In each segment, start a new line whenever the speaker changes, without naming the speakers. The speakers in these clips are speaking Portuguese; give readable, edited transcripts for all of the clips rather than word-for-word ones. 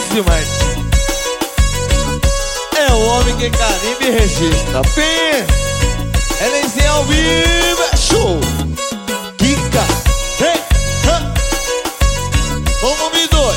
demais. É o homem que carimba e registra. Pim! Elenzinho ao vivo, é show! Kika! Hey! Volume 2.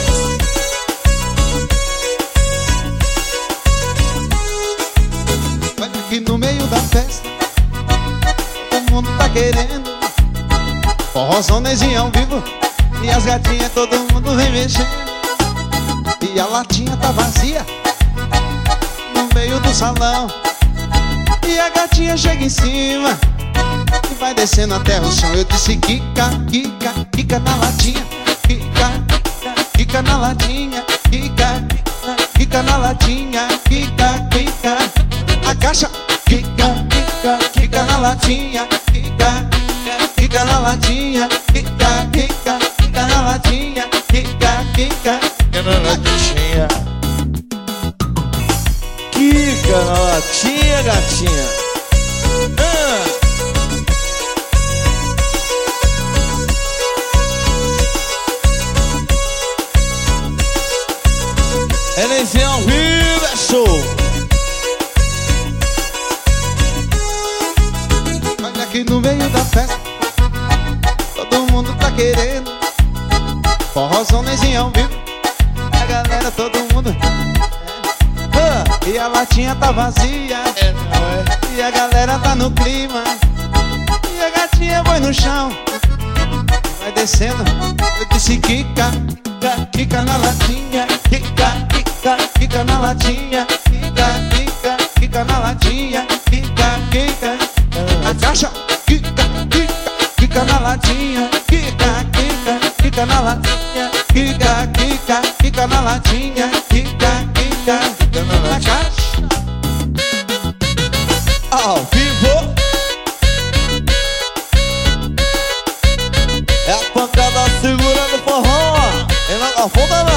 Vai aqui no meio da festa, todo mundo tá querendo forrozão, Nezinho ao vivo. E as gatinhas, todo mundo vem mexendo. E a latinha tá vazia no meio do salão. E a gatinha chega em cima e vai descendo até o chão. Eu disse Kika, Kika, Kika na latinha. Kika, Kika na latinha. Kika, Kika na latinha. Kika, Kika. A caixa. Kika, Kika, Kika na latinha. Kika, Kika na latinha. Kika, Kika, Kika na latinha. Kika, Kika,
Kika na latinha. Kika na latinha, gatinha. Elenzinho ao vivo, é show.
Olha aqui no meio da festa, todo mundo tá querendo forrozão, Nezinho ao vivo. A galera, todo mundo. E a latinha tá vazia. E a galera tá no clima. E a gatinha vai no chão, vai descendo. Eu disse Kika, Kika, Kika na latinha. Kika, Kika, Kika na latinha. Kika, Kika, Kika na latinha. Kika, Kika. A caixa. Kika, Kika, Kika na latinha. Kika, Kika, Kika na latinha. Kika, Kika, Kika na latinha. Kika, Kika, na caixa.
Ao vivo. É a pancada segurando o forró. E na ponta